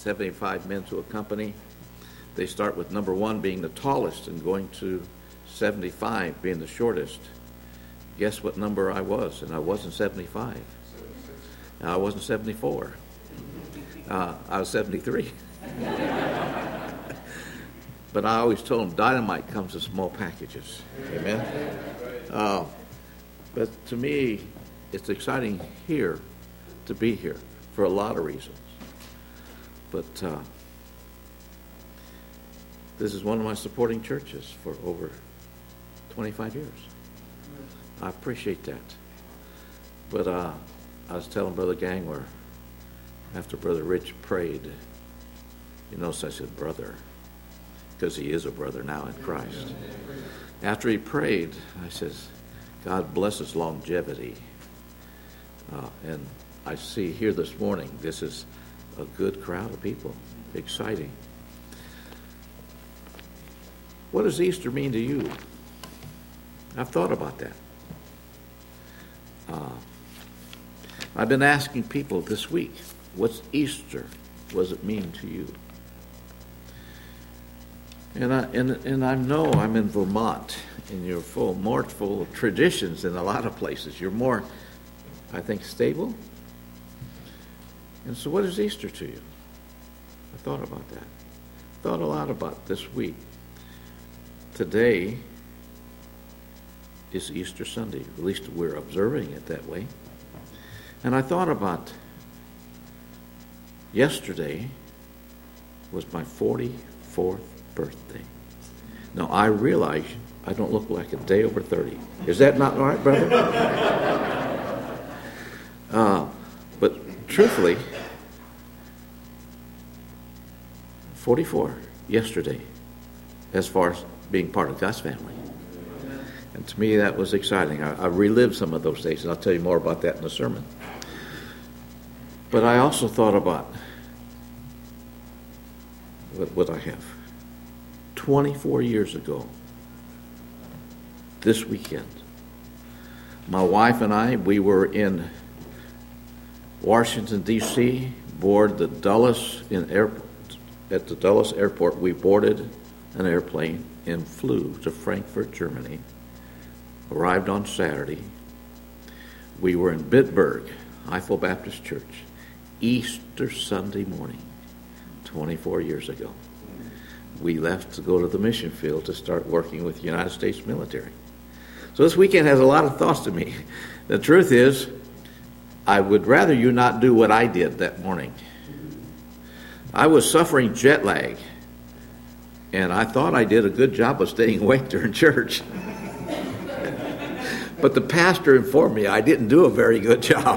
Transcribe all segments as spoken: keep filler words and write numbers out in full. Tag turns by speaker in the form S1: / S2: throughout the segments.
S1: seventy-five men to a company. They start with number one being the tallest and going to seventy-five being the shortest. Guess what number I was? And I wasn't seventy-five. And I wasn't seventy-four. Uh, I was seventy-three. But I always told them dynamite comes in small packages. Amen? Uh, but to me, it's exciting here to be here for a lot of reasons. But uh, this is one of my supporting churches for over twenty-five years. I appreciate that. But uh, I was telling Brother Gangler, after Brother Rich prayed, you notice I said brother, because he is a brother now in Christ. After he prayed, I says, God bless his longevity. Uh, and I see here this morning, this is a good crowd of people. Exciting. What does Easter mean to you? I've thought about that. Uh, I've been asking people this week, what's Easter? What does it mean to you? And I and and I know I'm in Vermont, and you're full, more full of traditions in a lot of places. You're more, I think, stable. And so what is Easter to you? I thought about that. Thought a lot about this week. Today is Easter Sunday. At least we're observing it that way. And I thought about yesterday was my forty-fourth birthday. Now, I realize I don't look like a day over thirty. Is that not right, brother? uh, but truthfully, forty-four yesterday, as far as being part of God's family. And to me, that was exciting. I, I relived some of those days, and I'll tell you more about that in the sermon. But I also thought about what, what I have. twenty-four years ago, this weekend, my wife and I, we were in Washington, D C, board the Dulles in airport. At the Dulles airport, we boarded an airplane and flew to Frankfurt, Germany. Arrived on Saturday. We were in Bitburg, Eiffel Baptist Church, Easter Sunday morning, twenty-four years ago. We left to go to the mission field to start working with the United States military. So this weekend has a lot of thoughts to me. The truth is, I would rather you not do what I did that morning. I was suffering jet lag, and I thought I did a good job of staying awake during church. But the pastor informed me I didn't do a very good job.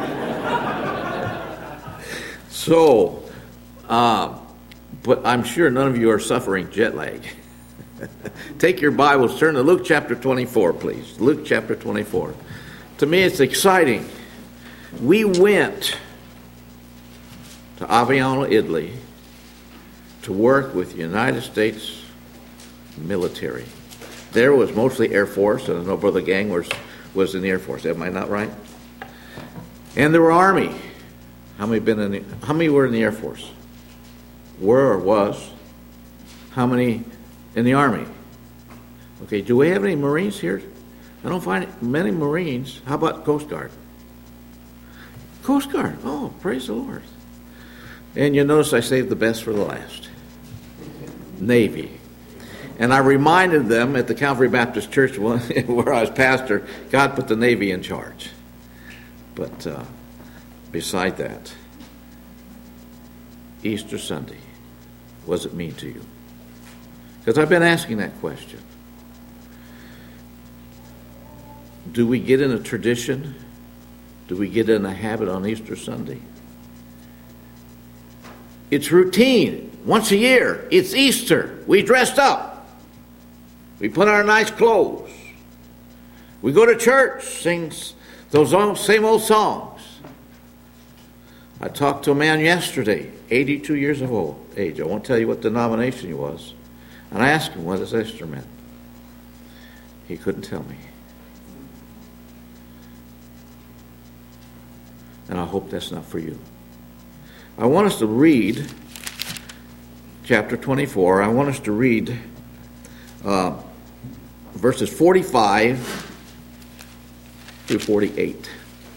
S1: so, uh, but I'm sure none of you are suffering jet lag. Take your Bibles, turn to Luke chapter twenty-four, please. Luke chapter twenty-four. To me, it's exciting. We went to Aviano, Italy, to work with the United States military. There was mostly Air Force, and I know Brother Gang was, was in the Air Force. Am I not right? And there were Army. How many been in the, how many were in the Air Force? Were or was? How many in the Army? Okay, do we have any Marines here? I don't find many Marines. How about Coast Guard? Coast Guard. Oh, praise the Lord. And you notice I saved the best for the last. Navy. And I reminded them at the Calvary Baptist Church where I was pastor, God put the Navy in charge. But uh, beside that, Easter Sunday, what does it mean to you? Because I've been asking that question. Do we get in a tradition? Do we get in a habit on Easter Sunday? It's routine. Once a year, it's Easter. We dressed up. We put on our nice clothes. We go to church, sing those same old songs. I talked to a man yesterday, eighty-two years of old age. I won't tell you what denomination he was. And I asked him what his Easter meant. He couldn't tell me. And I hope that's not for you. I want us to read chapter twenty-four. I want us to read uh, verses forty-five through forty-eight.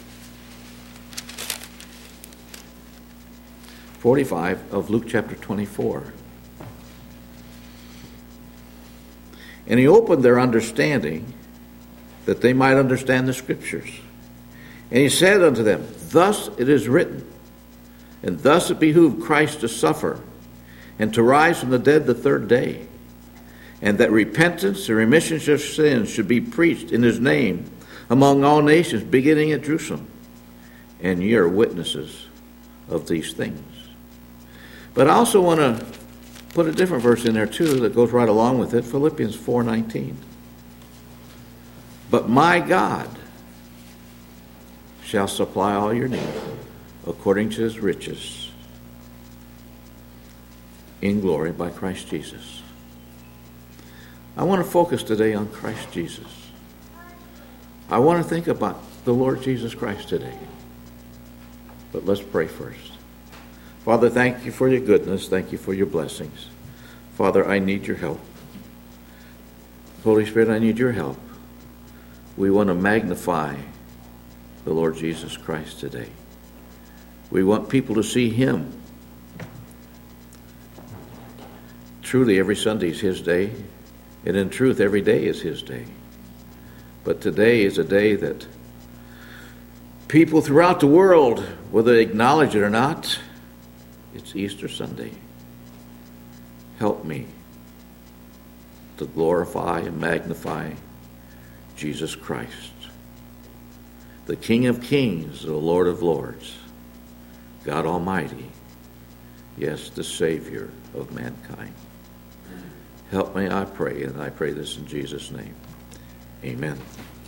S1: forty-five of Luke chapter twenty-four. And he opened their understanding that they might understand the Scriptures. And he said unto them, Thus it is written, and thus it behooved Christ to suffer, and to rise from the dead the third day, and that repentance and remission of sins should be preached in his name among all nations, beginning at Jerusalem. And ye are witnesses of these things. But I also want to put a different verse in there too that goes right along with it, Philippians four nineteen. But my God shall supply all your need according to his riches in glory by Christ Jesus. I want to focus today on Christ Jesus. I want to think about the Lord Jesus Christ today. But let's pray first. Father, thank you for your goodness. Thank you for your blessings. Father, I need your help. Holy Spirit, I need your help. We want to magnify the Lord Jesus Christ today. We want people to see him. Truly, every Sunday is his day, and in truth, every day is his day. But today is a day that people throughout the world, whether they acknowledge it or not, it's Easter Sunday. Help me to glorify and magnify Jesus Christ, the King of Kings, the Lord of Lords, God Almighty, yes, the Savior of mankind. Help me, I pray, and I pray this in Jesus' name. Amen.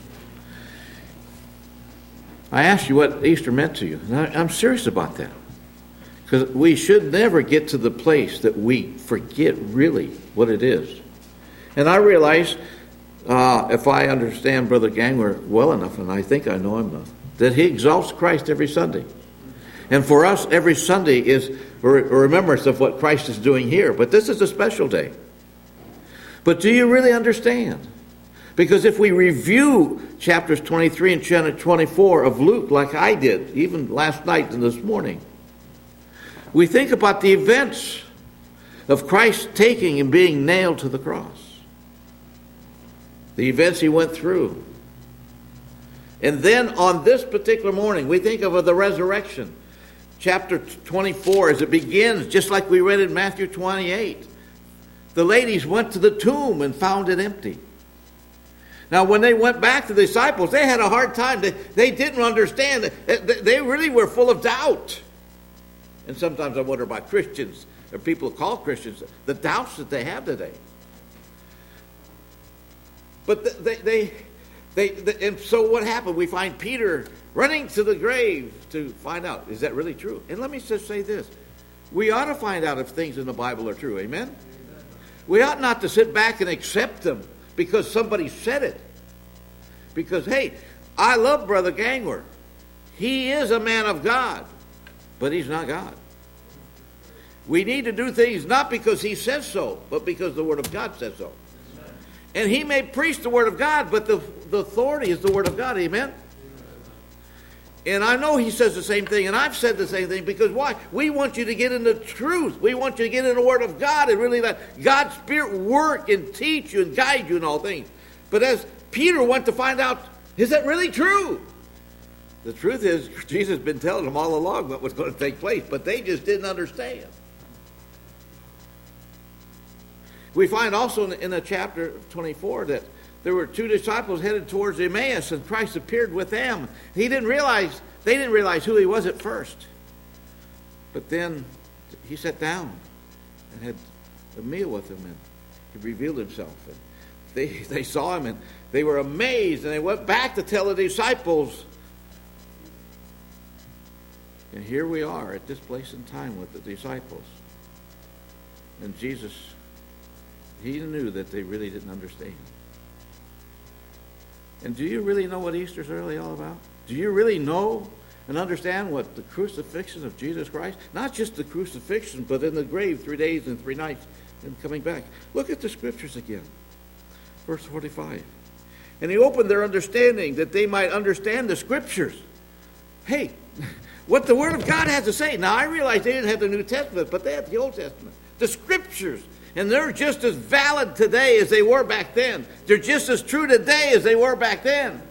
S1: I asked you what Easter meant to you, and I, I'm serious about that. Because we should never get to the place that we forget really what it is. And I realize, uh, if I understand Brother Gangler well enough, and I think I know him enough, that he exalts Christ every Sunday. And for us, every Sunday is a remembrance of what Christ is doing here. But this is a special day. But do you really understand? Because if we review chapters twenty-three and chapter twenty-four of Luke, like I did, even last night and this morning, we think about the events of Christ taking and being nailed to the cross. The events he went through. And then on this particular morning, we think of the resurrection. Chapter twenty-four, as it begins, just like we read in Matthew twenty-eight. The ladies went to the tomb and found it empty. Now, when they went back to the disciples, they had a hard time. They, they didn't understand. They really were full of doubt. And sometimes I wonder about Christians, or people called Christians, the doubts that they have today. But they, they, they, they, and so what happened? We find Peter running to the grave to find out, is that really true? And let me just say this. We ought to find out if things in the Bible are true. Amen? Amen. We ought not to sit back and accept them because somebody said it. Because, hey, I love Brother Gangler. He is a man of God. But he's not God. We need to do things not because he says so, but because the Word of God says so. And he may preach the Word of God, but the, the authority is the Word of God. Amen? And I know he says the same thing, and I've said the same thing, because why? We want you to get in the truth. We want you to get in the Word of God and really let God's Spirit work and teach you and guide you in all things. But as Peter went to find out, is that really true? The truth is, Jesus has been telling them all along what was going to take place, but they just didn't understand. We find also in the chapter twenty-four that there were two disciples headed towards Emmaus, and Christ appeared with them. He didn't realize, they didn't realize who he was at first. But then he sat down and had a meal with them, and he revealed himself. And they, they saw him, and they were amazed, and they went back to tell the disciples. And here we are at this place and time with the disciples. And Jesus, he knew that they really didn't understand. And do you really know what Easter's really all about? Do you really know and understand what the crucifixion of Jesus Christ, not just the crucifixion, but in the grave three days and three nights and coming back. Look at the scriptures again. Verse forty-five. And he opened their understanding that they might understand the scriptures. Hey, what the Word of God has to say. Now, I realize they didn't have the New Testament, but they had the Old Testament. The scriptures. And they're just as valid today as they were back then. They're just as true today as they were back then.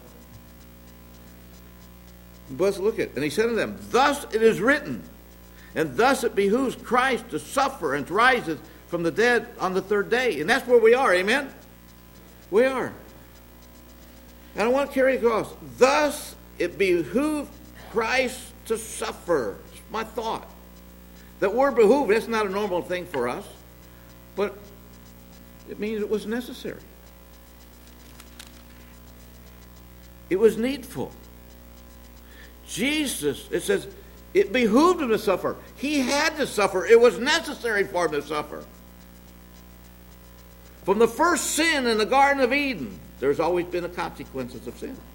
S1: But let's look at it. And he said to them, thus it is written, and thus it behooves Christ to suffer and to rise from the dead on the third day. And that's where we are, amen? We are. And I want to carry it across. Thus it behooved Christ to suffer. It's my thought. That word behoove, that's not a normal thing for us. But it means it was necessary. It was needful. Jesus, it says, it behooved him to suffer. He had to suffer. It was necessary for him to suffer. From the first sin in the Garden of Eden, there's always been the consequences of sin.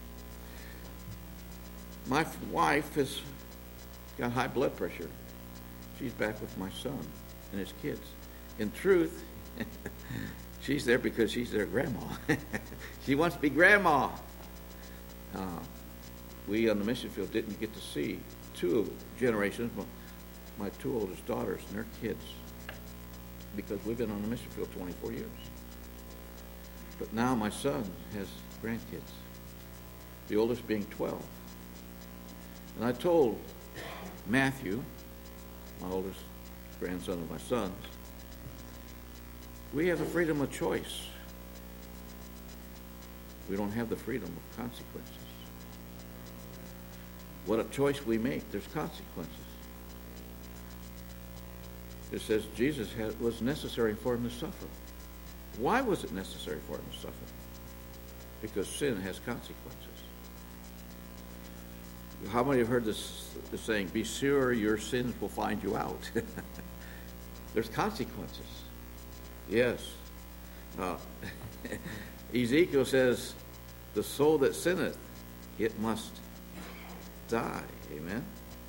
S1: My wife has got high blood pressure. She's back with my son and his kids. In truth, she's there because she's their grandma. She wants to be grandma. Uh, we on the mission field didn't get to see two generations, my, my two oldest daughters and their kids, because we've been on the mission field twenty-four years. But now my son has grandkids, the oldest being twelve. And I told Matthew, my oldest grandson of my sons, we have the freedom of choice. We don't have the freedom of consequences. What a choice we make, there's consequences. It says Jesus had, was necessary for him to suffer. Why was it necessary for him to suffer? Because sin has consequences. How many have heard this, this saying, be sure your sins will find you out? There's consequences. Yes. Uh, Ezekiel says, the soul that sinneth, it must die. Amen.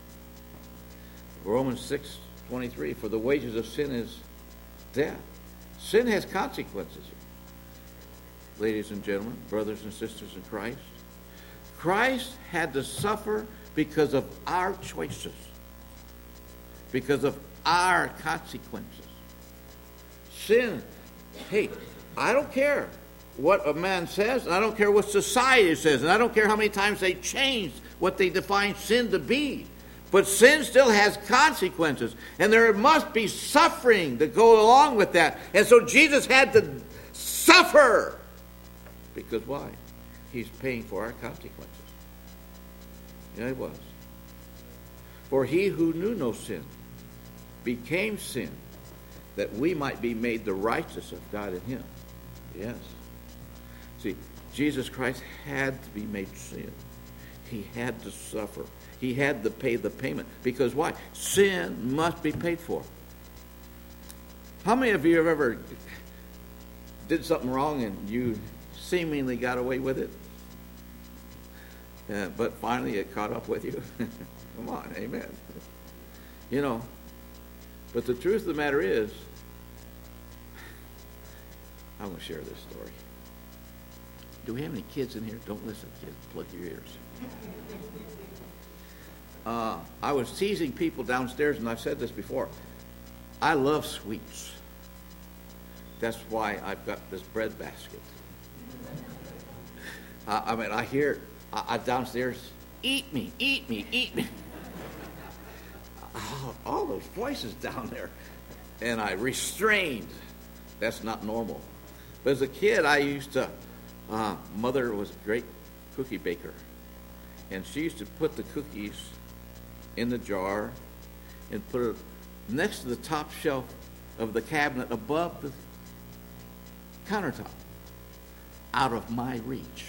S1: Romans six twenty-three, for the wages of sin is death. Sin has consequences. Ladies and gentlemen, brothers and sisters in Christ, Christ had to suffer because of our choices, because of our consequences. Sin, hey, I don't care what a man says, and I don't care what society says, and I don't care how many times they change what they define sin to be. But sin still has consequences, and there must be suffering to go along with that. And so Jesus had to suffer. Because why? He's paying for our consequences. Yeah, he was. For he who knew no sin became sin, that we might be made the righteousness of God in him. Yes. See, Jesus Christ had to be made sin. He had to suffer. He had to pay the payment. Because why? Sin must be paid for. How many of you have ever did something wrong and you seemingly got away with it? Uh, but finally it caught up with you? Come on, amen. You know, but the truth of the matter is, I'm going to share this story. Do we have any kids in here? Don't listen, kids. Plug your ears. Uh, I was teasing people downstairs, and I've said this before. I love sweets. That's why I've got this bread basket. Uh, I mean, I hear I, I downstairs, eat me, eat me, eat me. Oh, all those voices down there. And I restrained. That's not normal. But as a kid, I used to, uh, mother was a great cookie baker. And she used to put the cookies in the jar and put it next to the top shelf of the cabinet above the countertop, out of my reach.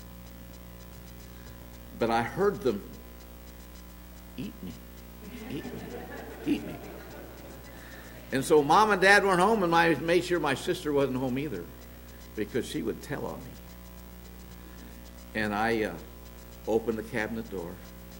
S1: But I heard them, eat me, eat me, eat me. And so mom and dad weren't home, and I made sure my sister wasn't home either, because she would tell on me. And I uh, opened the cabinet door,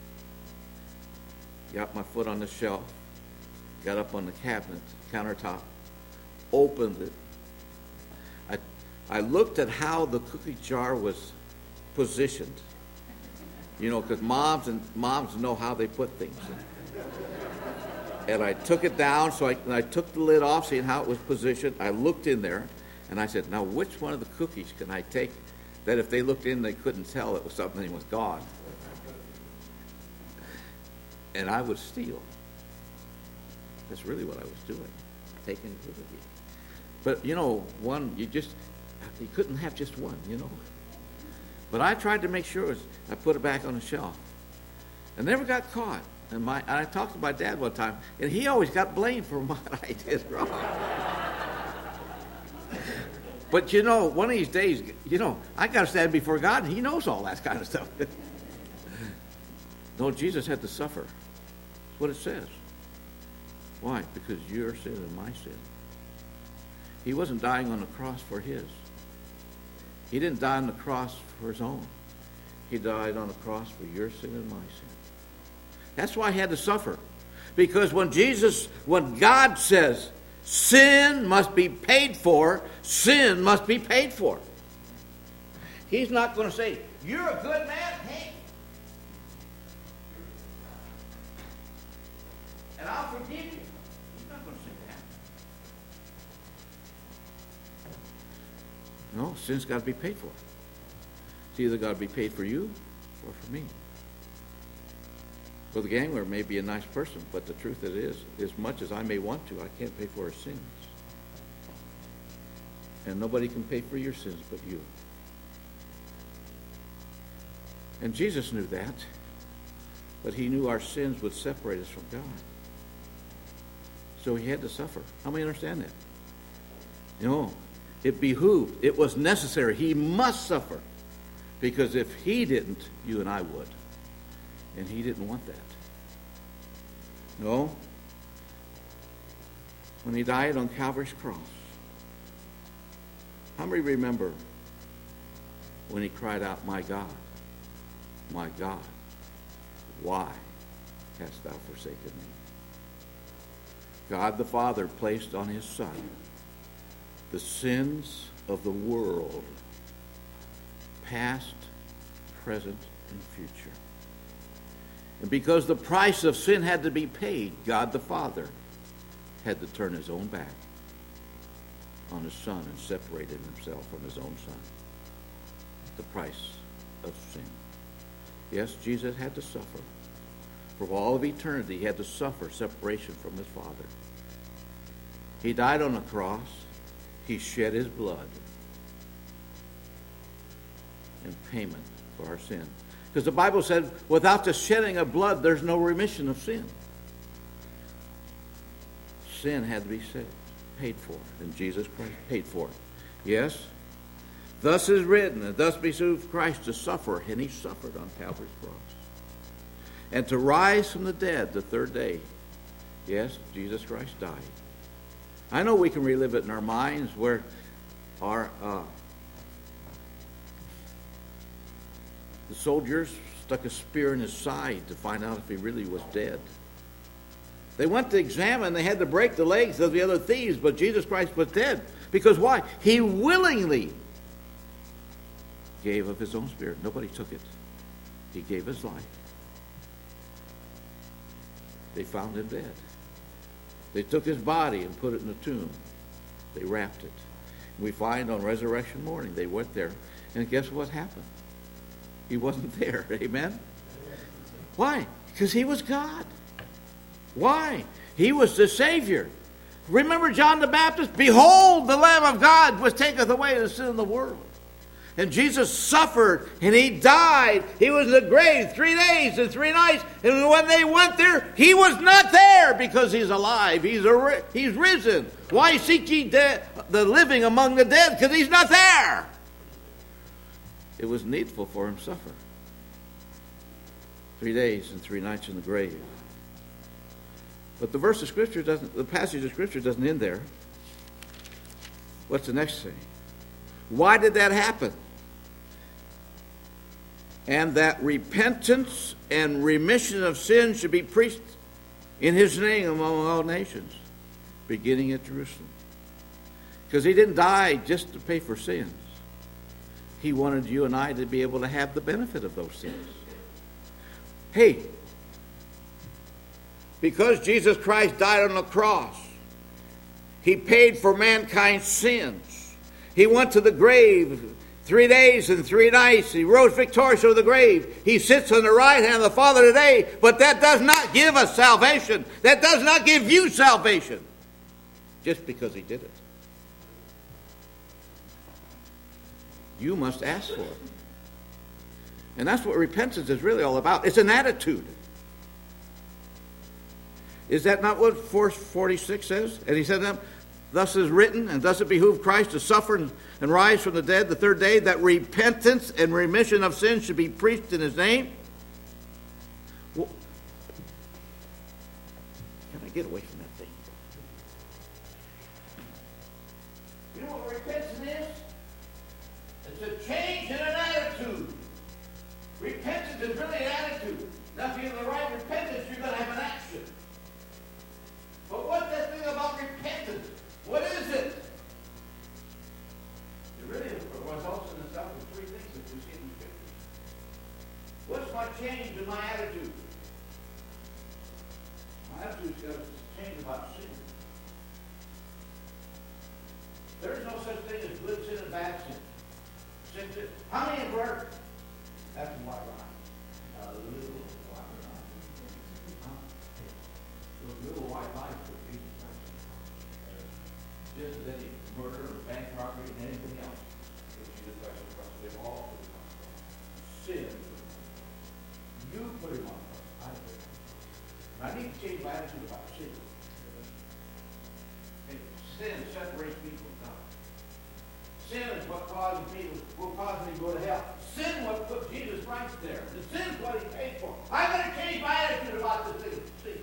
S1: got my foot on the shelf, got up on the cabinet, countertop, opened it. I, I looked at how the cookie jar was positioned. You know, because moms and moms know how they put things. And I took it down, so I, and I took the lid off, seeing how it was positioned. I looked in there, and I said, now which one of the cookies can I take that if they looked in, they couldn't tell it was something was gone? And I would steal. That's really what I was doing, taking the cookie. But, you know, one, you just, you couldn't have just one, you know. But I tried to make sure I put it back on the shelf. I never got caught. And my, and I talked to my dad one time, and he always got blamed for what I did wrong. But, you know, one of these days, you know, I got to stand before God, and he knows all that kind of stuff. No, Jesus had to suffer. That's what it says. Why? Because your sin and my sin. He wasn't dying on the cross for his. He didn't die on the cross for his own. He died on the cross for your sin and my sin. That's why he had to suffer. Because when Jesus, when God says, sin must be paid for, sin must be paid for. He's not going to say, you're a good man, hey, and I'll forgive you. He's not going to say that. No, sin's got to be paid for. It's either got to be paid for you or for me. Well, the gambler may be a nice person, but the truth it is, as much as I may want to, I can't pay for his sins. And nobody can pay for your sins but you. And Jesus knew that, but he knew our sins would separate us from God. So he had to suffer. How many understand that? You know, it behooved, it was necessary. He must suffer. Because if he didn't, you and I would. And he didn't want that. No. When he died on Calvary's cross, how many remember when he cried out, my God, my God, why hast thou forsaken me? God the Father placed on his Son the sins of the world, past, present, and future. And because the price of sin had to be paid, God the Father had to turn his own back on his Son and separated himself from his own Son. The price of sin. Yes, Jesus had to suffer. For all of eternity, he had to suffer separation from his Father. He died on the cross. He shed his blood in payment for our sin. Because the Bible said, without the shedding of blood, there's no remission of sin. Sin had to be saved, paid for, and Jesus Christ paid for it. Yes? Thus is written, and thus behooved Christ to suffer, and he suffered on Calvary's cross. And to rise from the dead the third day. Yes, Jesus Christ died. I know we can relive it in our minds where our uh, the soldiers stuck a spear in his side to find out if he really was dead. They went to examine. They had to break the legs of the other thieves, but Jesus Christ was dead. Because why? He willingly gave of his own spirit. Nobody took it. He gave his life. They found him dead. They took his body and put it in a tomb. They wrapped it. We find on resurrection morning, they went there, and guess what happened? He wasn't there. Amen? Why? Because he was God. Why? He was the Savior. Remember John the Baptist? Behold, the Lamb of God which taketh away the sin of the world. And Jesus suffered, and he died. He was in the grave three days and three nights. And when they went there, he was not there because he's alive. He's a, he's risen. Why seek ye de- the living among the dead? Because he's not there. It was needful for him to suffer. Three days and three nights in the grave. But the verse of Scripture doesn't, the passage of Scripture doesn't end there. What's the next thing? Why did that happen? And that repentance and remission of sin should be preached in his name among all nations, beginning at Jerusalem. Because he didn't die just to pay for sins. He wanted you and I to be able to have the benefit of those sins. Hey, because Jesus Christ died on the cross, he paid for mankind's sins. He went to the grave three days and three nights. He rose victorious over the grave. He sits on the right hand of the Father today, but that does not give us salvation. That does not give you salvation just because he did it. You must ask for it. And that's what repentance is really all about. It's an attitude. Is that not what verse forty-six says? And he said, thus is written, and thus it behooved Christ to suffer and, and rise from the dead the third day, that repentance and remission of sins should be preached in his name. Well, can I get away from that thing? You know what repentance is? It's a change in an attitude. Repentance is really an attitude. Now, if you have the right repentance, you're going to have an action. But what's that thing about repentance? What is it? It really results in itself with three things that we see in the Scriptures. What's my change in my attitude? My attitude's got to change about sin. There is no such thing as good sin and bad sin. Sin, sin. How many have heard? That's a white lie. A little white lie. Those little white lies for Jesus Christ. Just as any murder or bank robbery and anything else that Jesus Christ was cross, they've all put him on the cross. Sin. You put him on the cross. I put him on the cross. And I need to change my attitude about sin. And sin separates me from God. Sin is what causes me to, will cause me to go to hell. Sin what put Jesus Christ there. The sin is what he paid for. I'm going to change my attitude about this thing. Sin.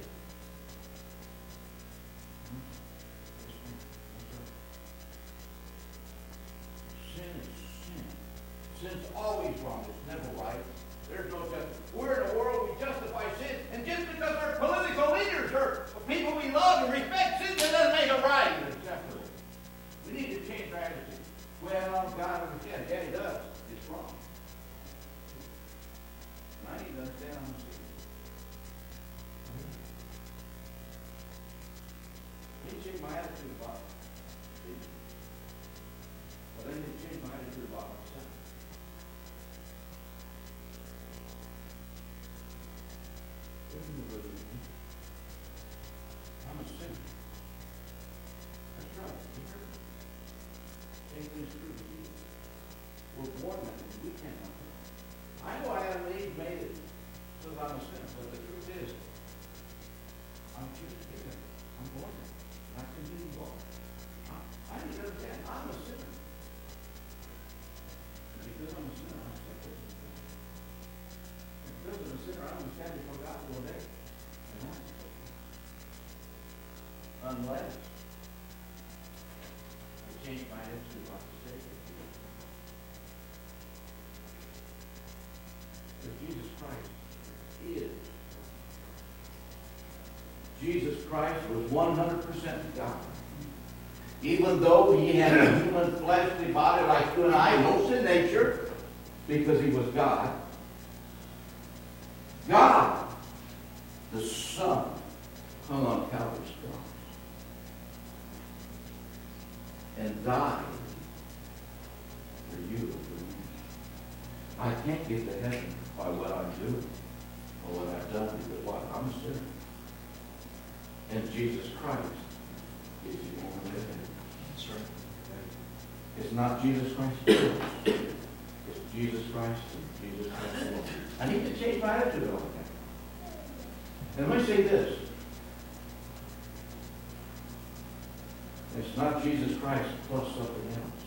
S1: Sin is sin. Sin's always wrong. It's never right. There's no justice. We're in a world we justify sin, and just because our political leaders are people we love and respect, sin doesn't make it right. Exactly. We need to change our attitude. Well, God understands. Yeah, he does. It's wrong. And I need to understand I'm a sinner. I need to change my attitude about sin. But I need to change my attitude about myself. I'm a sinner. That's right. Take this through. We're born that way. We can't help it. I know Adam and Eve made it so that I'm a sinner, but the truth is, I'm just given. I'm born that way. And I continue born. I, I need to understand. I'm a sinner. And because I'm a sinner, I'm separate. And because I'm a sinner, I don't stand before God all day. And that's unless I change my attitude about the Savior. Because Jesus Christ is. Jesus Christ was one hundred percent God. Even though he had a human fleshly body like you and I, no sin nature, because he was God. God, the Son, hung on Calvary's cross and died for you and for me. I can't get to heaven by what I'm doing or what I've done, because what? I'm a sinner. And Jesus Christ is the only way there. That's right. It's not Jesus Christ. It's Jesus Christ and Jesus Christ alone. I need to change my attitude about that. And let me say this. It's not Jesus Christ plus something else.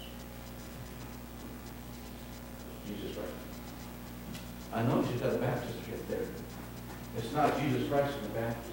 S1: It's Jesus Christ. I know she's got a Baptist right there. It's not Jesus Christ and the Baptist.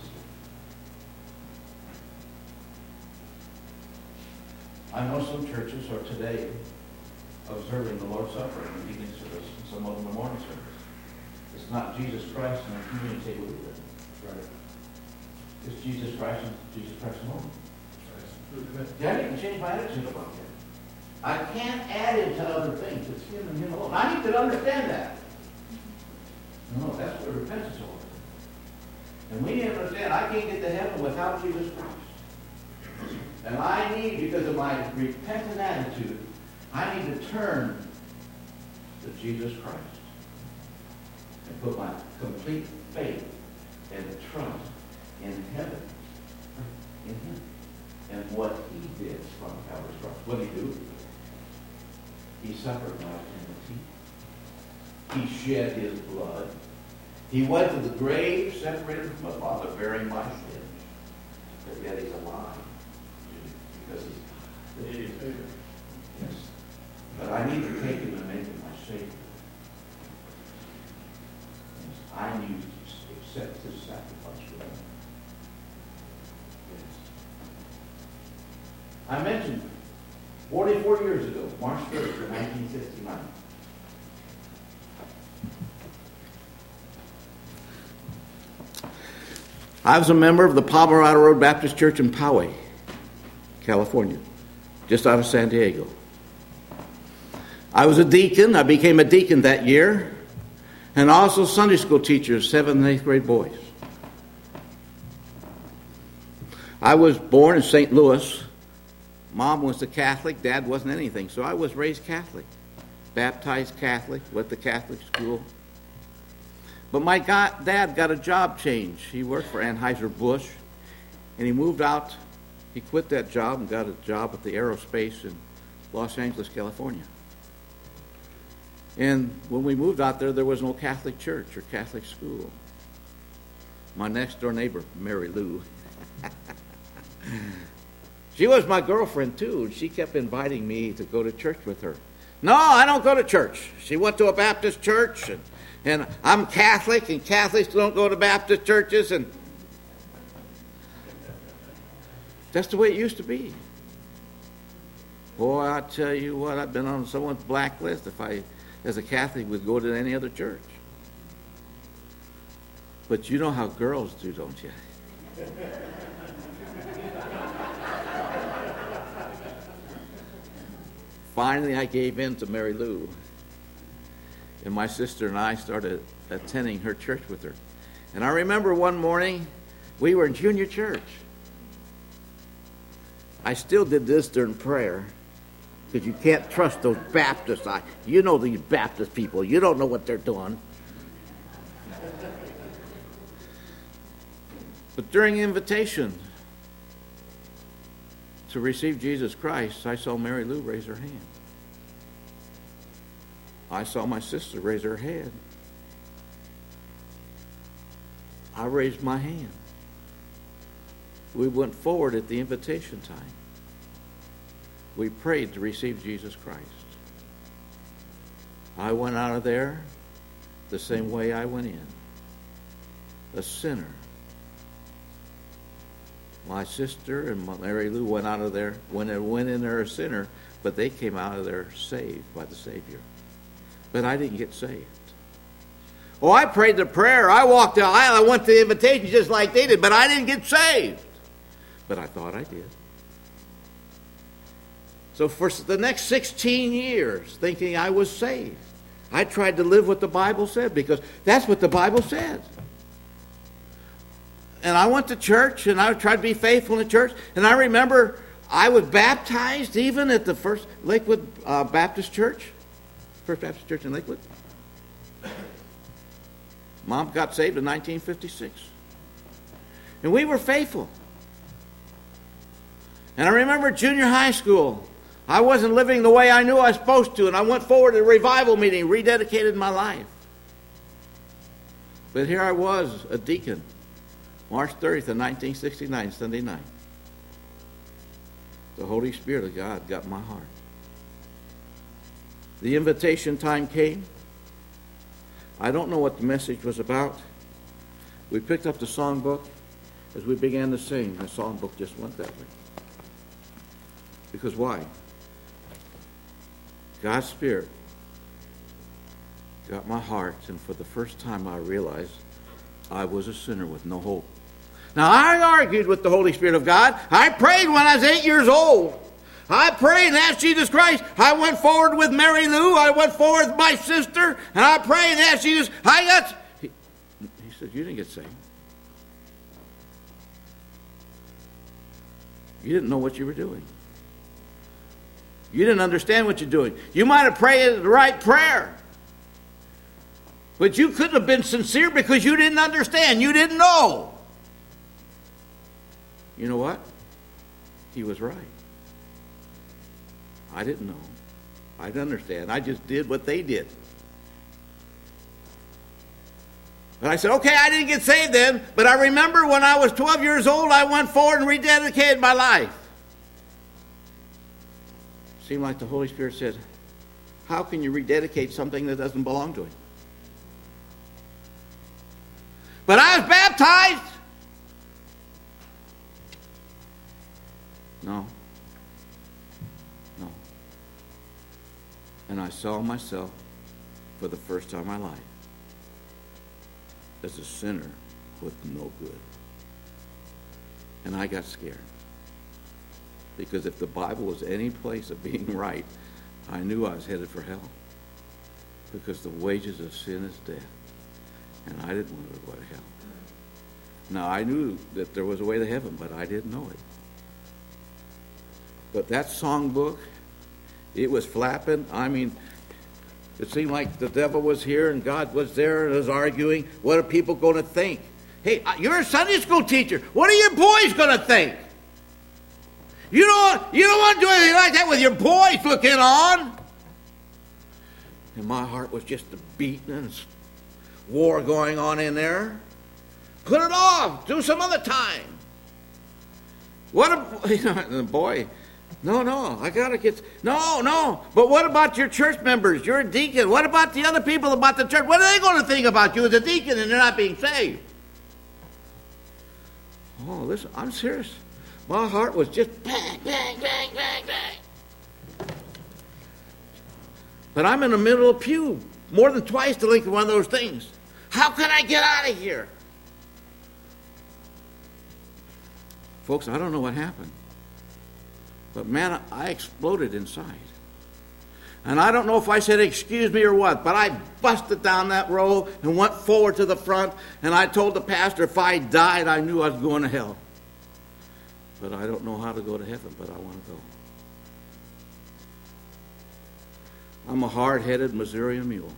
S1: I know some churches are today observing the Lord's Supper in the evening service, and some of them the morning service. It's not Jesus Christ and the community with it. That's right. Is Jesus Christ and Jesus Christ alone. Yeah, I need to change my attitude about that. I can't add him to other things. It's him and him alone. I need to understand that. No, that's what repentance is all about. And we need to understand I can't get to heaven without Jesus Christ. And I need, because of my repentant attitude, I need to turn to Jesus Christ and put my complete faith and trust in heaven, in him, and what he did from Calvary's cross. What did he do? He suffered my penalty. He shed his blood. He went to the grave, separated from the Father, bearing my sins. But yet he's alive. Because he's God. Yes. But I need to take him and make him my Savior. Yes. I need to accept his sacrifice for me. Yes. I mentioned forty-four years ago, March third, nineteen sixty-nine. I was a member of the Pomerado Road Baptist Church in Poway, California, just out of San Diego. I was a deacon. I became a deacon that year, and also Sunday school teacher, seventh and eighth grade boys. I was born in Saint Louis. Mom was a Catholic. Dad wasn't anything, so I was raised Catholic, baptized Catholic, went to Catholic school. But my God, dad got a job change. He worked for Anheuser-Busch, and he moved out. He quit that job and got a job at the aerospace in Los Angeles, California. And when we moved out there, there was no Catholic church or Catholic school. My next-door neighbor, Mary Lou, she was my girlfriend, too, and she kept inviting me to go to church with her. No, I don't go to church. She went to a Baptist church, and And I'm Catholic, and Catholics don't go to Baptist churches, and that's the way it used to be. Boy, I tell you what, I've been on someone's blacklist if I, as a Catholic, would go to any other church. But you know how girls do, don't you? Finally, I gave in to Mary Lou. And my sister and I started attending her church with her. And I remember one morning, we were in junior church. I still did this during prayer, because you can't trust those Baptists. I, you know these Baptist people. You don't know what they're doing. But during invitation to receive Jesus Christ, I saw Mary Lou raise her hand. I saw my sister raise her hand. I raised my hand. We went forward at the invitation time. We prayed to receive Jesus Christ. I went out of there the same way I went in, a sinner. My sister and Mary Lou went out of there, when they went in there a sinner, but they came out of there saved by the Savior. But I didn't get saved. Oh, I prayed the prayer. I walked the aisle. I went to the invitation just like they did, but I didn't get saved. But I thought I did. So for the next sixteen years, thinking I was saved, I tried to live what the Bible said, because that's what the Bible says. And I went to church, and I tried to be faithful in church. And I remember I was baptized even at the first Lakewood uh, Baptist Church. First Baptist Church in Lakewood. Mom got saved in nineteen fifty-six. And we were faithful. And I remember junior high school. I wasn't living the way I knew I was supposed to, and I went forward to a revival meeting, rededicated my life. But here I was, a deacon, March thirtieth of nineteen sixty-nine, Sunday night. The Holy Spirit of God got my heart. The invitation time came. I don't know what the message was about. We picked up the songbook. As we began to sing, the songbook just went that way. Because why? God's Spirit got my heart, and for the first time I realized I was a sinner with no hope. Now, I argued with the Holy Spirit of God. I prayed when I was eight years old. I prayed and asked Jesus Christ. I went forward with Mary Lou. I went forward with my sister. And I prayed and asked Jesus. I got... He, he said, you didn't get saved. You didn't know what you were doing. You didn't understand what you're doing. You might have prayed the right prayer. But you couldn't have been sincere because you didn't understand. You didn't know. You know what? He was right. I didn't know. I didn't understand. I just did what they did. But I said, okay, I didn't get saved then, but I remember when I was twelve years old, I went forward and rededicated my life. Seemed like the Holy Spirit said, how can you rededicate something that doesn't belong to Him? But I was baptized. No. No. And I saw myself for the first time in my life as a sinner with no good. And I got scared. Because if the Bible was any place of being right, I knew I was headed for hell. Because the wages of sin is death. And I didn't want to go to hell. Now, I knew that there was a way to heaven, but I didn't know it. But that songbook, it was flapping. I mean, it seemed like the devil was here and God was there and was arguing. What are people going to think? Hey, you're a Sunday school teacher. What are your boys going to think? You don't, you don't want to do anything like that with your boys looking on. And my heart was just a beating and war going on in there. Put it off. Do some other time. What a, you know, boy, no, no, I got to get, no, no. But what about your church members? You're a deacon. What about the other people about the church? What are they going to think about you as a deacon and they're not being saved? Oh, listen, I'm serious. My heart was just bang, bang, bang, bang, bang. But I'm in the middle of the pew more than twice the length of one of those things. How can I get out of here? Folks, I don't know what happened. But man, I exploded inside. And I don't know if I said excuse me or what, but I busted down that row and went forward to the front, and I told the pastor if I died, I knew I was going to hell. But I don't know how to go to heaven, but I want to go. I'm a hard-headed Missourian mule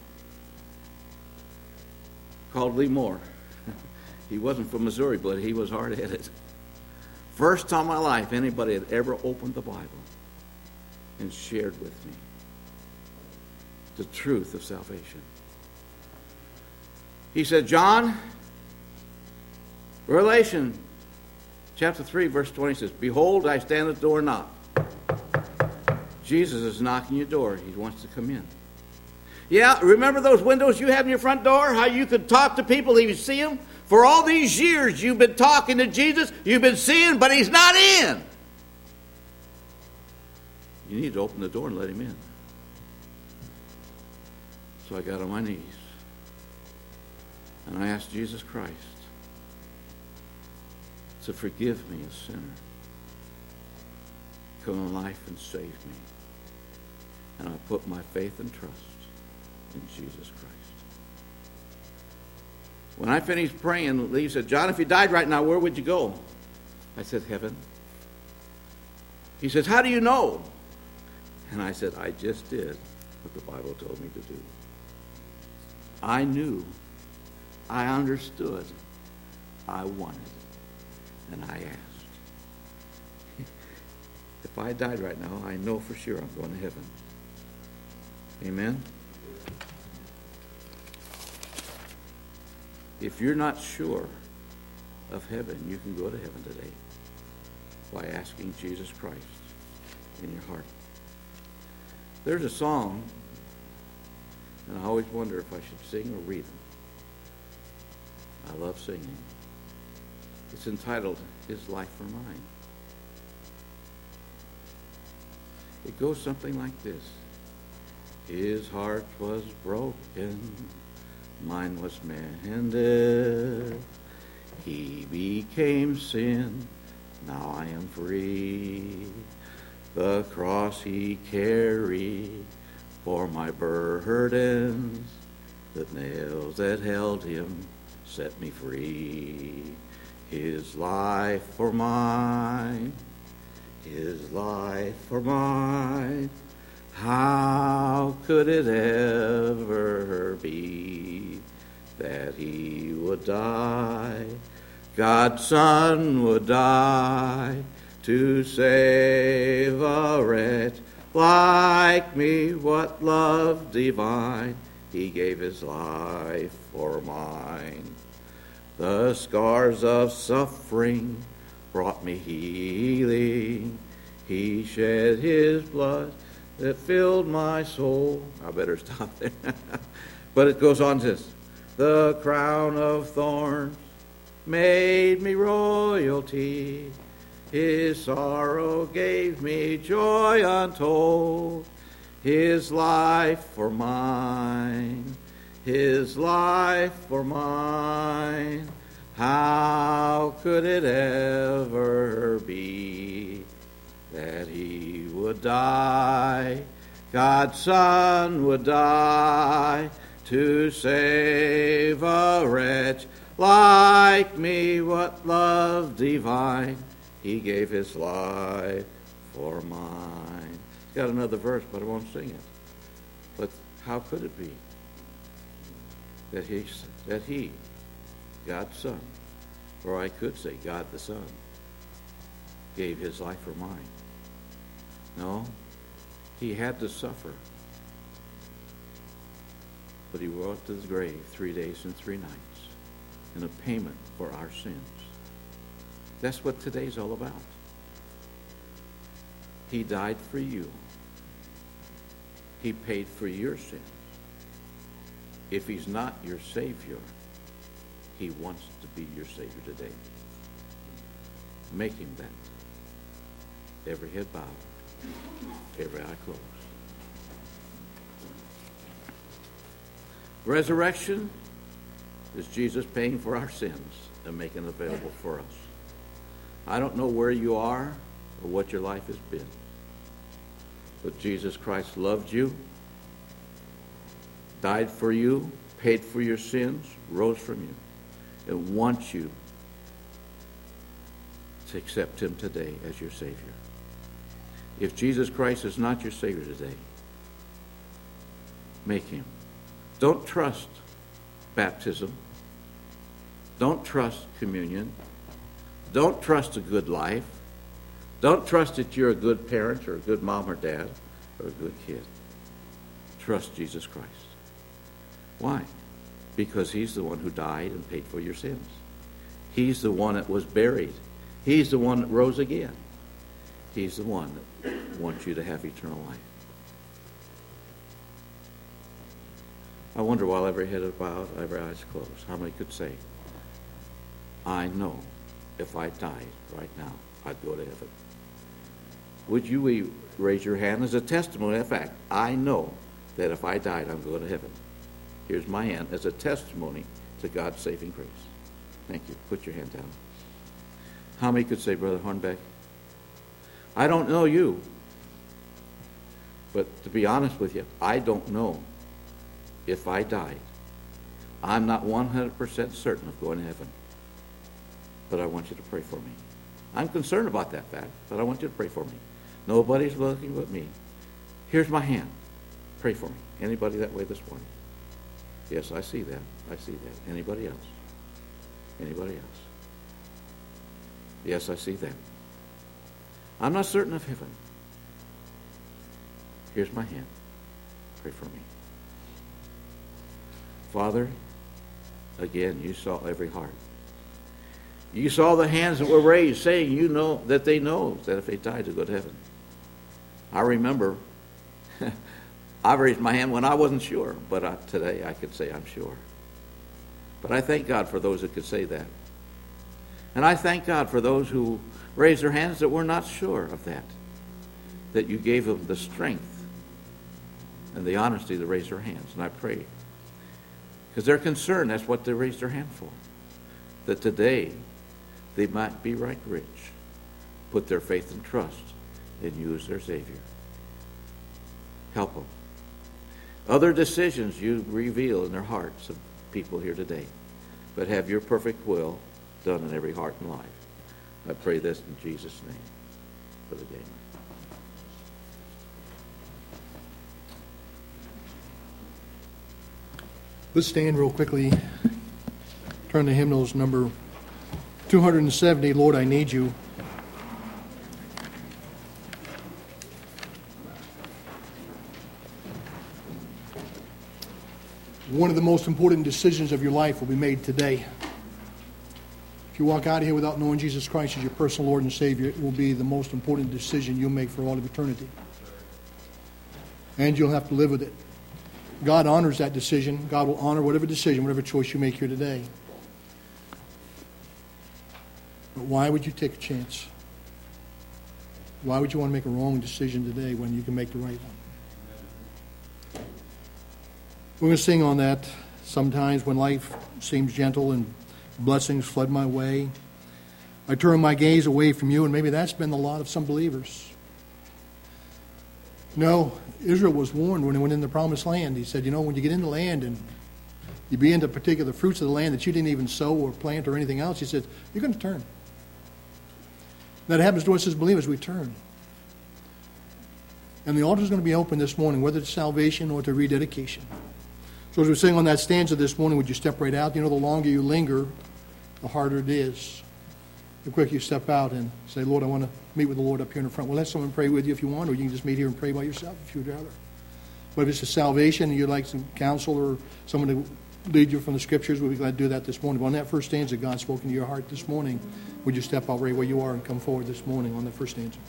S1: called Lee Moore. He wasn't from Missouri, but he was hard-headed. First time in my life anybody had ever opened the Bible and shared with me the truth of salvation. He said, John, Revelation chapter three, verse twenty says, behold, I stand at the door and knock. Jesus is knocking your door. He wants to come in. Yeah, remember those windows you had in your front door? How you could talk to people, you see them? For all these years you've been talking to Jesus, you've been seeing, but He's not in. You need to open the door and let Him in. So I got on my knees. And I asked Jesus Christ to forgive me, a sinner. Come in life and save me. And I put my faith and trust in Jesus Christ. When I finished praying, Lee said, John, if you died right now, where would you go? I said, heaven. He says, how do you know? And I said, I just did what the Bible told me to do. I knew, I understood, I wanted, and I asked. If I died right now, I know for sure I'm going to heaven. Amen? If you're not sure of heaven, you can go to heaven today by asking Jesus Christ in your heart. There's a song, and I always wonder if I should sing or read them. I love singing. It's entitled, His Life for Mine. It goes something like this. His heart was broken, mine was mended. He became sin, now I am free. The cross he carried for my burdens, the nails that held him set me free. His life for mine, his life for mine. How could it ever be that he would die? God's Son would die to save a wretch like me. What love divine, he gave his life for mine. The scars of suffering brought me healing. He shed his blood that filled my soul. I better stop there. But it goes on to this. The crown of thorns made me royalty. His sorrow gave me joy untold. His life for mine, his life for mine. How could it ever be that he would die? God's Son would die to save a wretch like me. What love divine, he gave his life for mine. It's got another verse, but I won't sing it. But how could it be that he, that he, God's Son, or I could say God the Son, gave his life for mine? No, he had to suffer. But he walked to the grave three days and three nights in a payment for our sins. That's what today's all about. He died for you. He paid for your sins. If he's not your Savior, he wants to be your Savior today. Make him that. Every head bowed, every eye closed. Resurrection is Jesus paying for our sins and making it available for us. I don't know where you are or what your life has been, but Jesus Christ loved you, died for you, paid for your sins, rose from you, and wants you to accept him today as your Savior. If Jesus Christ is not your Savior today, make him. Don't trust baptism. Don't trust communion. Don't trust a good life. Don't trust that you're a good parent or a good mom or dad or a good kid. Trust Jesus Christ. Why? Because he's the one who died and paid for your sins. He's the one that was buried. He's the one that rose again. He's the one that wants you to have eternal life. I wonder, while every head is bowed, every eye is closed, how many could say, I know if I died right now, I'd go to heaven. Would you raise your hand as a testimony of that fact? I know that if I died, I'm going to heaven. Here's my hand as a testimony to God's saving grace. Thank you. Put your hand down. How many could say, Brother Hornbeck, I don't know you, but to be honest with you, I don't know if I died. I'm not one hundred percent certain of going to heaven, but I want you to pray for me. I'm concerned about that fact, but I want you to pray for me. Nobody's looking but me. Here's my hand. Pray for me. Anybody that way this morning? Yes, I see that. I see that. Anybody else? Anybody else? Yes, I see that. I'm not certain of heaven. Here's my hand. Pray for me. Father, again, you saw every heart. You saw the hands that were raised, saying you know that they know that if they died to go to heaven. I remember I raised my hand when I wasn't sure, but I, today I could say I'm sure. But I thank God for those that could say that. And I thank God for those who raised their hands that were not sure of that, that you gave them the strength and the honesty to raise their hands. And I pray, because they're concerned, that's what they raised their hand for. that today they might be right rich, put their faith and trust in you as their Savior. Help them. Other decisions you reveal in their hearts of people here today, but have your perfect will done in every heart and life. I pray this in Jesus' name. Brother Damon.
S2: Let's stand real quickly. Turn to hymnals number two hundred seventy, Lord, I Need You. One of the most important decisions of your life will be made today. If you walk out of here without knowing Jesus Christ as your personal Lord and Savior, it will be the most important decision you'll make for all of eternity. And you'll have to live with it. God honors that decision. God will honor whatever decision, whatever choice you make here today. But why would you take a chance? Why would you want to make a wrong decision today when you can make the right one? We're going to sing on that. Sometimes when life seems gentle and blessings flood my way, I turn my gaze away from you, and maybe that's been the lot of some believers. No, Israel was warned when he went in the promised land. He said, you know, when you get in the land and you be into particular fruits of the land that you didn't even sow or plant or anything else, he said, you're going to turn. That happens to us as believers. We turn. And the altar is going to be open this morning, whether it's salvation or to rededication. So as we sing on that stanza this morning, would you step right out? You know, the longer you linger, the harder it is. The quicker you step out and say, Lord, I want to meet with the Lord up here in the front. Well, let someone pray with you if you want, or you can just meet here and pray by yourself if you'd rather. But if it's a salvation and you'd like some counsel or someone to lead you from the Scriptures, we'll be glad to do that this morning. But on that first stanza, God spoken to your heart this morning, would you step out right where you are and come forward this morning on the first stanza?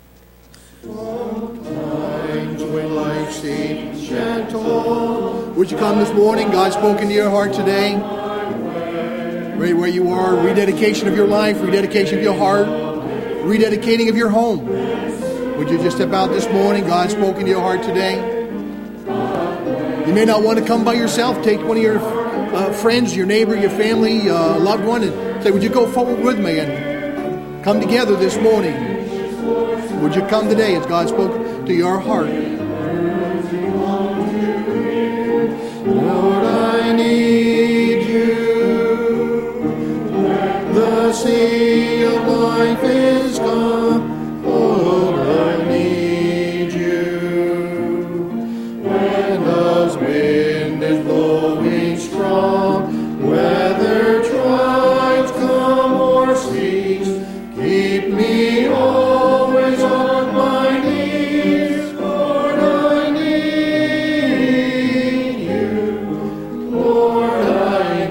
S2: Sometimes when life seems gentle, would you come this morning? God spoken to your heart today. Right where you are, rededication of your life, rededication of your heart, rededicating of your home. Would you just step out this morning? God spoken to your heart today. You may not want to come by yourself. Take one of your uh, friends, your neighbor, your family, uh, loved one, and say, would you go forward with me and come together this morning? Would you come today as God spoke to your heart? Lord, I need you. The sea of life is gone. Lord, I need you. When the wind is blowing strong, whether trials come or cease, keep me always on my knees. Lord, I need you. Lord, I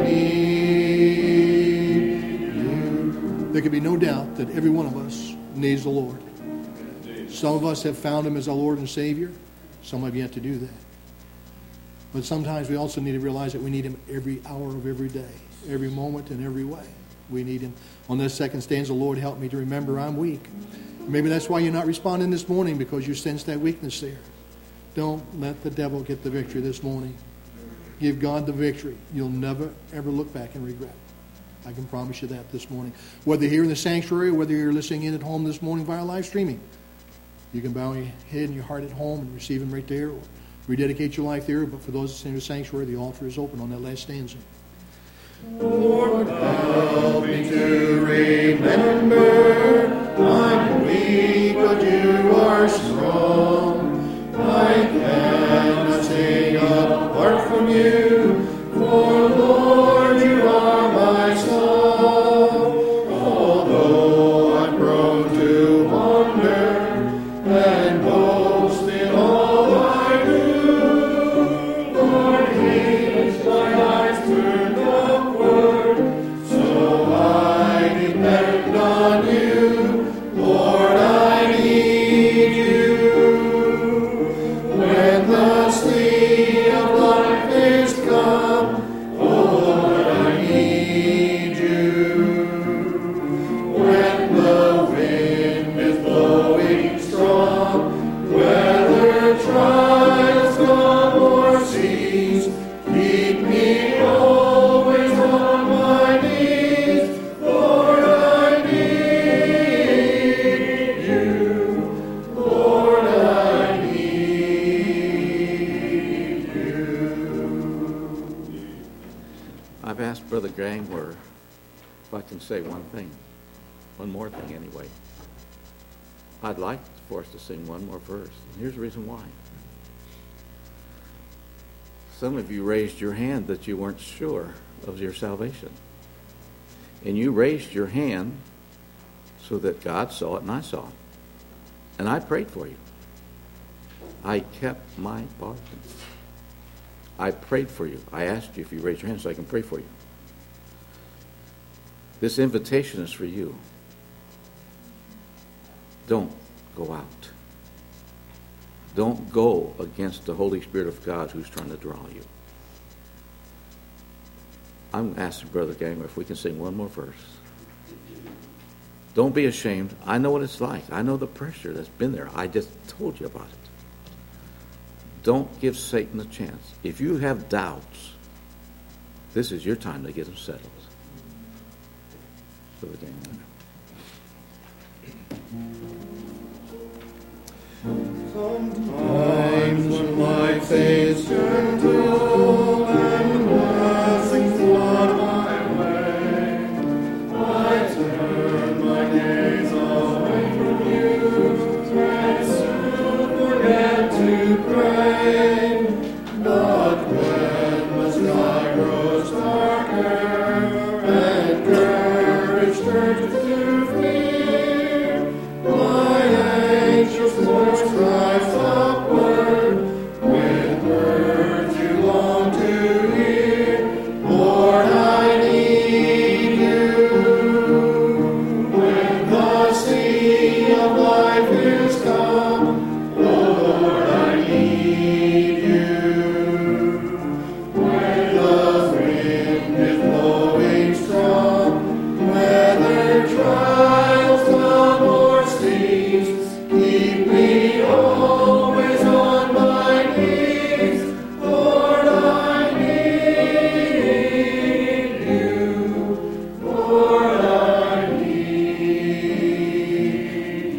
S2: need you. There can be no doubt that every one of us needs the Lord. Some of us have found Him as our Lord and Savior. Some have yet to do that. But sometimes we also need to realize that we need Him every hour of every day, every moment and every way. We need Him. On this second stanza, Lord, help me to remember I'm weak. Maybe that's why you're not responding this morning, because you sense that weakness there. Don't let the devil get the victory this morning. Give God the victory. You'll never, ever look back and regret. I can promise you that this morning. Whether here in the sanctuary or whether you're listening in at home this morning via live streaming, you can bow your head and your heart at home and receive Him right there, or rededicate your life there. But for those in the sanctuary, the altar is open on that last stanza. Lord, help me to remember I'm weak, but you are strong. I cannot sing apart from you, for Lord, you are my song. Although I'm prone to wander and boast in all I do, Lord, keep my eyes turned upward, so I depend on you. Lord, I need you. When the sea of life is come, Lord, I need you. When the wind is blowing strong, whether trials come or cease, keep me always on my knees.
S1: Brother Gangler, if I can say one thing, one more thing anyway. I'd like for us to sing one more verse. And here's the reason why. Some of you raised your hand that you weren't sure of your salvation. And you raised your hand so that God saw it and I saw it. And I prayed for you. I kept my bargain. I prayed for you. I asked you if you raised your hand so I can pray for you. This invitation is for you. Don't go out. Don't go against the Holy Spirit of God who's trying to draw you. I'm asking Brother Gangler if we can sing one more verse. Don't be ashamed. I know what it's like. I know the pressure that's been there. I just told you about it. Don't give Satan a chance. If you have doubts, this is your time to get them settled. Brother Gangler.
S3: Sometimes when my face turned dull and blessings flood my way, I turn my gaze away from you and soon forget to pray. But when the sky grows darker and courage turns to fear, my anxious voice cries upward with words you long to hear. Lord, I need you. When the sea of life is calm, Lord, I need you. When the wind is blowing strong, whether trials come or seas, keep me always on my knees. Lord, I need you. Lord, I need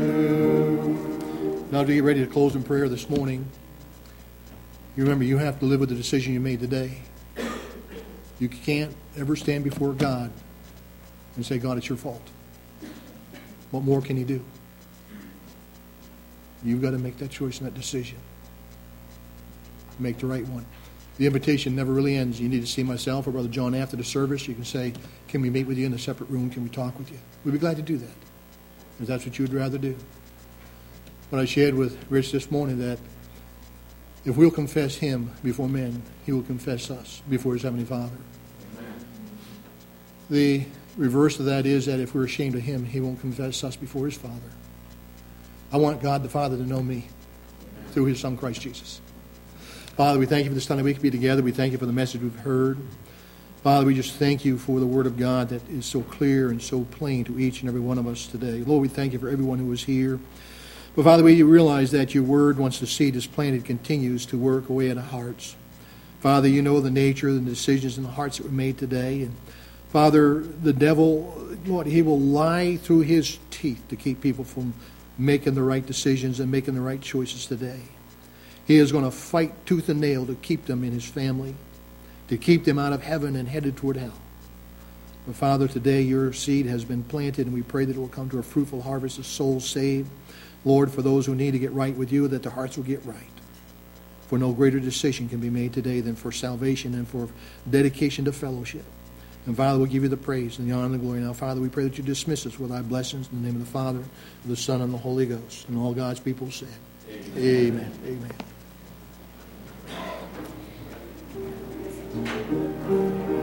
S3: you.
S2: Now, to get ready to close in prayer this morning, you remember you have to live with the decision you made today. You can't ever stand before God and say, God, it's your fault. What more can He do? You've got to make that choice and that decision. Make the right one. The invitation never really ends. You need to see myself or Brother John after the service. You can say, can we meet with you in a separate room? Can we talk with you? We'd be glad to do that, if that's what you would rather do. But I shared with Rich this morning that if we'll confess Him before men, He will confess us before His Heavenly Father. Amen. The reverse of that is that if we're ashamed of Him, He won't confess us before His Father. I want God the Father to know me through His Son, Christ Jesus. Father, we thank You for this time that we can be together. We thank You for the message we've heard. Father, we just thank You for the Word of God that is so clear and so plain to each and every one of us today. Lord, we thank You for everyone who is here. But Father, we realize that Your Word, once the seed is planted, continues to work away at our hearts. Father, You know the nature of the decisions in the hearts that were made today. And Father, the devil, Lord, he will lie through his teeth to keep people from making the right decisions and making the right choices today. He is going to fight tooth and nail to keep them in his family, to keep them out of heaven and headed toward hell. But Father, today Your seed has been planted, and we pray that it will come to a fruitful harvest of souls saved. Lord, for those who need to get right with You, that their hearts will get right. For no greater decision can be made today than for salvation and for dedication to fellowship. And Father, we give You the praise and the honor and the glory. Now, Father, we pray that You dismiss us with Thy blessings in the name of the Father, of the Son, and the Holy Ghost. And all God's people said, Amen. Amen. Amen.